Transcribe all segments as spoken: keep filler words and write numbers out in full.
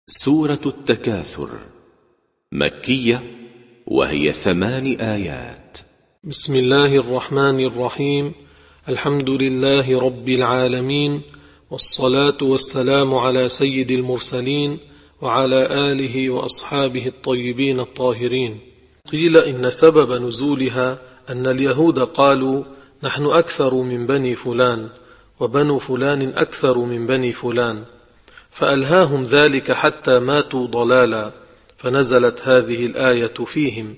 سورة التكاثر مكية وهي ثمان آيات. بسم الله الرحمن الرحيم. الحمد لله رب العالمين، والصلاة والسلام على سيد المرسلين وعلى آله وأصحابه الطيبين الطاهرين. قيل إن سبب نزولها أن اليهود قالوا: نحن أكثر من بني فلان، وبنو فلان أكثر من بني فلان، فألهاهم ذلك حتى ماتوا ضلالا، فنزلت هذه الآية فيهم.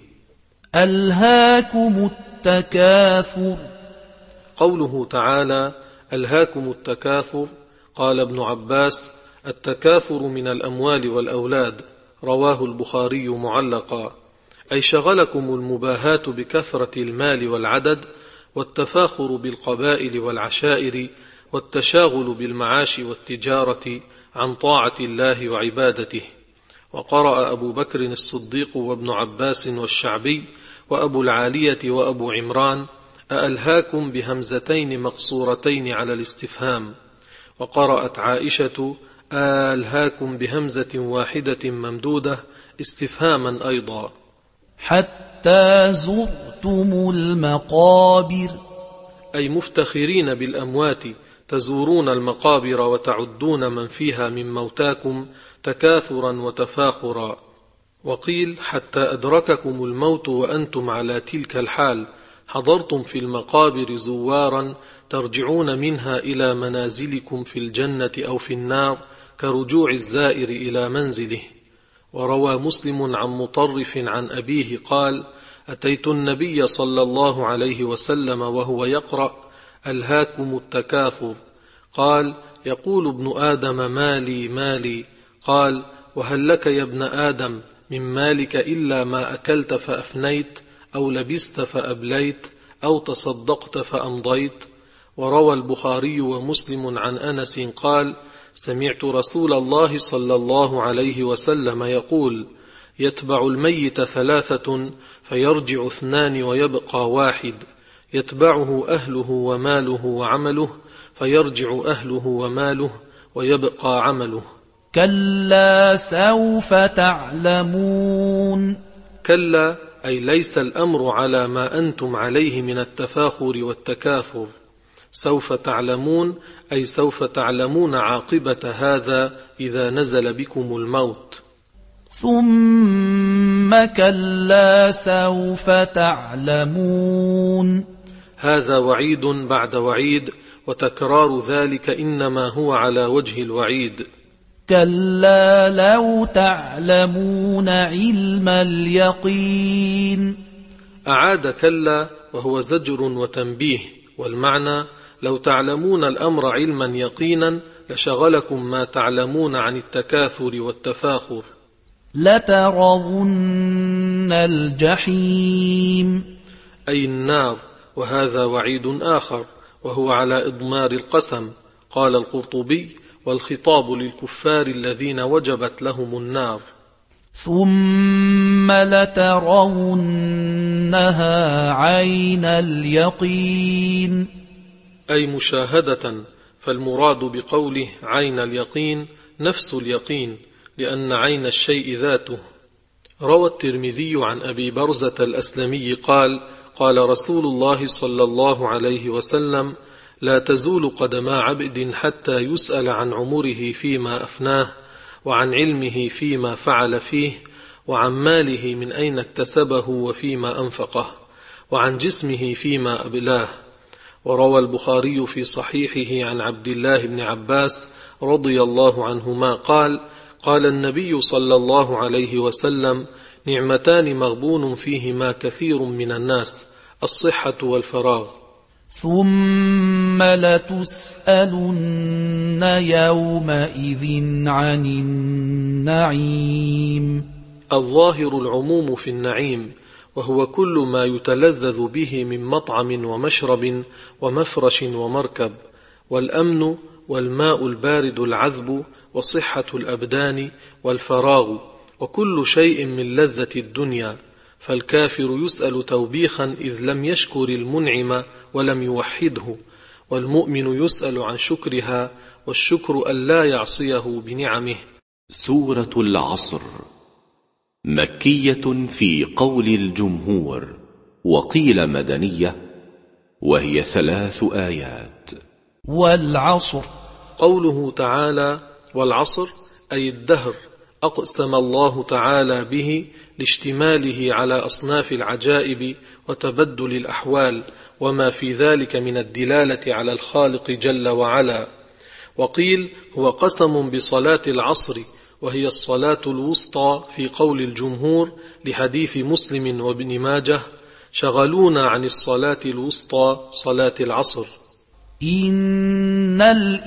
ألهاكم التكاثر. قوله تعالى: ألهاكم التكاثر، قال ابن عباس: التكاثر من الأموال والأولاد، رواه البخاري معلقا، أي شغلكم المباهاة بكثرة المال والعدد، والتفاخر بالقبائل والعشائر، والتشاغل بالمعاش والتجارة عن طاعة الله وعبادته. وقرأ أبو بكر الصديق وابن عباس والشعبي وأبو العالية وأبو عمران: أألهاكم بهمزتين مقصورتين على الاستفهام. وقرأت عائشة: أألهاكم بهمزة واحدة ممدودة استفهاما أيضا. حتى زرتم المقابر، أي مفتخرين بالأموات، تزورون المقابر وتعدون من فيها من موتاكم تكاثرا وتفاخرا. وقيل: حتى أدرككم الموت وأنتم على تلك الحال، حضرتم في المقابر زوارا ترجعون منها إلى منازلكم في الجنة أو في النار، كرجوع الزائر إلى منزله. وروى مسلم عن مطرف عن أبيه قال: أتيت النبي صلى الله عليه وسلم وهو يقرأ: ألهاكم التكاثر. قال: يقول ابن آدم مالي مالي. قال: وهل لك يا ابن آدم من مالك إلا ما أكلت فأفنيت، أو لبست فأبليت، أو تصدقت فأمضيت. وروى البخاري ومسلم عن أنس قال: سمعت رسول الله صلى الله عليه وسلم يقول: يتبع الميت ثلاثة فيرجع اثنان ويبقى واحد، يتبعه أهله وماله وعمله، فيرجع أهله وماله ويبقى عمله. كلا سوف تعلمون. كلا، أي ليس الأمر على ما أنتم عليه من التفاخر والتكاثر. سوف تعلمون، أي سوف تعلمون عاقبة هذا إذا نزل بكم الموت. ثم كلا سوف تعلمون. هذا وعيد بعد وعيد، وتكرار ذلك إنما هو على وجه الوعيد. كلا لو تعلمون علم اليقين. أعاد كلا وهو زجر وتنبيه، والمعنى: لو تعلمون الأمر علما يقينا لشغلكم ما تعلمون عن التكاثر والتفاخر. لترون الجحيم، أي النار. وهذا وعيد آخر وهو على إضمار القسم. قال القرطبي: والخطاب للكفار الذين وجبت لهم النار. ثم لترونها عين اليقين، أي مشاهدة، فالمراد بقوله عين اليقين نفس اليقين، لأن عين الشيء ذاته. روى الترمذي عن أبي برزة الأسلمي قال: قال رسول الله صلى الله عليه وسلم: لا تزول قدما عبد حتى يسأل عن عمره فيما أفناه، وعن علمه فيما فعل فيه، وعن ماله من أين اكتسبه وفيما أنفقه، وعن جسمه فيما أبلاه. وروى البخاري في صحيحه عن عبد الله بن عباس رضي الله عنهما قال: قال النبي صلى الله عليه وسلم: نعمتان مغبون فيهما كثير من الناس، الصحة والفراغ. ثم لتسألن يومئذ عن النعيم. الظاهر العموم في النعيم، وهو كل ما يتلذذ به من مطعم ومشرب ومفرش ومركب، والأمن، والماء البارد العذب، وصحة الأبدان، والفراغ، وكل شيء من لذة الدنيا. فالكافر يسأل توبيخا إذ لم يشكر المنعم ولم يوحده، والمؤمن يسأل عن شكرها، والشكر أن لا يعصيه بنعمه. سورة العصر مكية في قول الجمهور، وقيل مدنية، وهي ثلاث آيات. والعصر قوله تعالى والعصر أي الدهر، أقسم الله تعالى به لاشتماله على أصناف العجائب وتبدل الأحوال وما في ذلك من الدلالة على الخالق جل وعلا. وقيل هو قسم بصلاة العصر، وهي الصلاة الوسطى في قول الجمهور لحديث مسلم وابن ماجه: شغلونا عن الصلاة الوسطى صلاة العصر. إن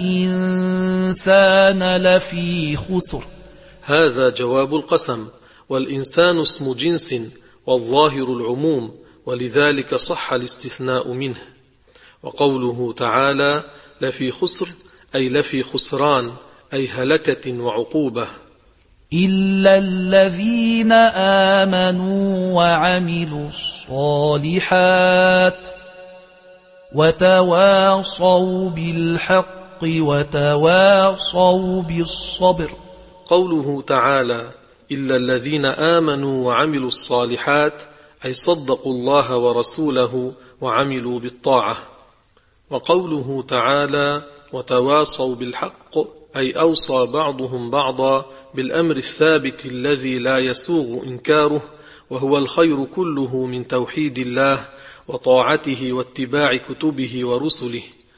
الإنسان لفي خسر. هذا جواب القسم، والإنسان اسم جنس والظاهر العموم، ولذلك صح الاستثناء منه. وقوله تعالى لفي خسر أي لفي خسران، أي هلكة وعقوبة. إلا الذين آمنوا وعملوا الصالحات وتواصوا بالحق وتواصوا بالصبر. قوله تعالى إلا الذين آمنوا وعملوا الصالحات أي صدقوا الله ورسوله وعملوا بالطاعة. وقوله تعالى وتواصوا بالحق أي أوصى بعضهم بعضا بالأمر الثابت الذي لا يسوغ إنكاره، وهو الخير كله من توحيد الله وطاعته واتباع كتبه ورسله.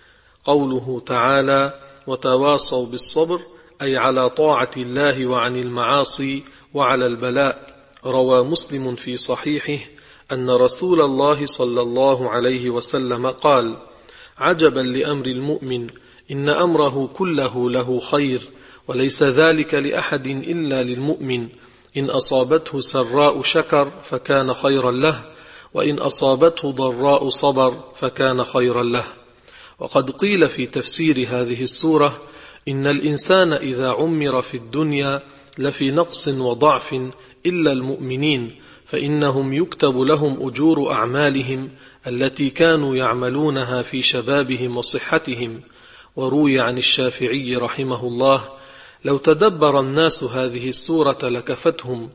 قوله تعالى وتواصوا بالصبر أي على طاعة الله وعن المعاصي وعلى البلاء. روى مسلم في صحيحه أن رسول الله صلى الله عليه وسلم قال: عجبا لأمر المؤمن، إن أمره كله له خير، وليس ذلك لأحد إلا للمؤمن، إن أصابته سراء شكر فكان خيرا له، وإن أصابته ضراء صبر فكان خيرا له. وقد قيل في تفسير هذه السورة إن الإنسان إذا عمر في الدنيا لفي نقص وضعف إلا المؤمنين، فإنهم يكتب لهم أجور أعمالهم التي كانوا يعملونها في شبابهم وصحتهم. وروي عن الشافعي رحمه الله: لو تدبر الناس هذه السورة لكفتهم،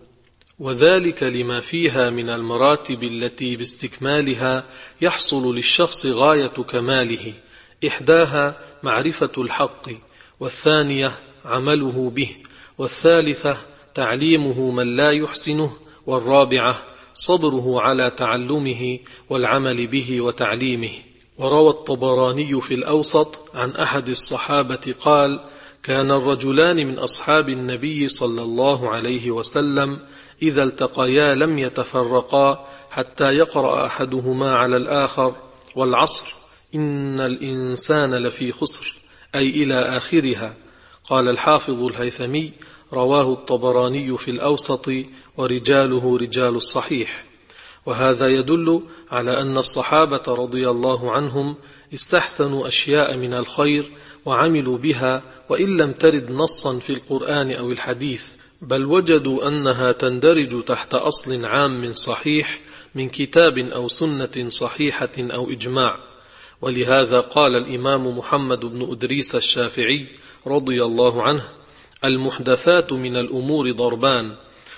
وذلك لما فيها من المراتب التي باستكمالها يحصل للشخص غاية كماله. إحداها معرفة الحق، والثانية عمله به، والثالثة تعليمه من لا يحسنه، والرابعة صبره على تعلمه والعمل به وتعليمه. وروى الطبراني في الأوسط عن أحد الصحابة قال: كان الرجلان من أصحاب النبي صلى الله عليه وسلم إذا التقيا لم يتفرقا حتى يقرأ أحدهما على الآخر والعصر إن الإنسان لفي خسر، أي إلى آخرها. قال الحافظ الهيثمي: رواه الطبراني في الأوسط ورجاله رجال الصحيح. وهذا يدل على أن الصحابة رضي الله عنهم استحسنوا أشياء من الخير وعملوا بها، وإن لم ترد نصا في القرآن أو الحديث، بل وجدوا أنها تندرج تحت أصل عام صحيح من كتاب أو سنة صحيحة أو إجماع. ولهذا قال الإمام محمد بن أدريس الشافعي رضي الله عنه: المحدثات من الأمور ضربان،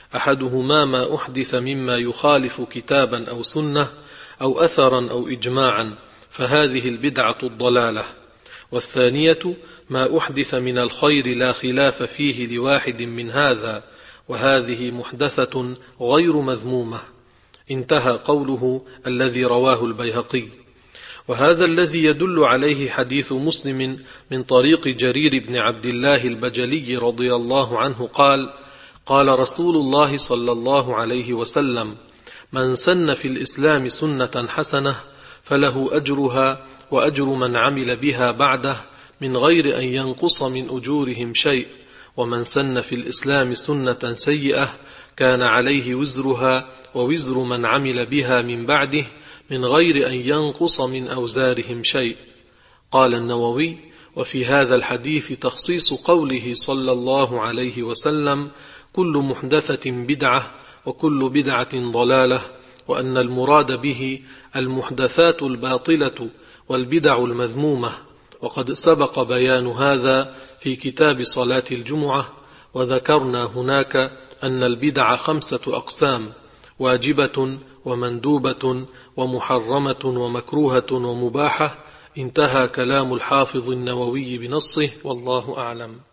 أحدهما ما أحدث مما يخالف كتابا أو سنة أو أثرا أو إجماعا، فهذه البدعة الضلالة، والثانية ما أحدث من الخير لا خلاف فيه لواحد من هذا، وهذه محدثة غير مذمومة. انتهى قوله الذي رواه البيهقي. وهذا الذي يدل عليه حديث مسلم من طريق جرير بن عبد الله البجلي رضي الله عنه قال: قال رسول الله صلى الله عليه وسلم: من سن في الإسلام سنة حسنة فله أجرها وأجر من عمل بها بعده من غير أن ينقص من أجورهم شيء، ومن سن في الإسلام سنة سيئة كان عليه وزرها ووزر من عمل بها من بعده من غير أن ينقص من أوزارهم شيء. قال النووي: وفي هذا الحديث تخصيص قوله صلى الله عليه وسلم: كل محدثة بدعة وكل بدعة ضلالة، وأن المراد به المحدثات الباطلة والبدع المذمومة. وقد سبق بيان هذا في كتاب صلاة الجمعة، وذكرنا هناك أن البدع خمسة أقسام: واجبة ومندوبة ومحرمة ومكروهة ومباحة. انتهى كلام الحافظ النووي بنصه، والله أعلم.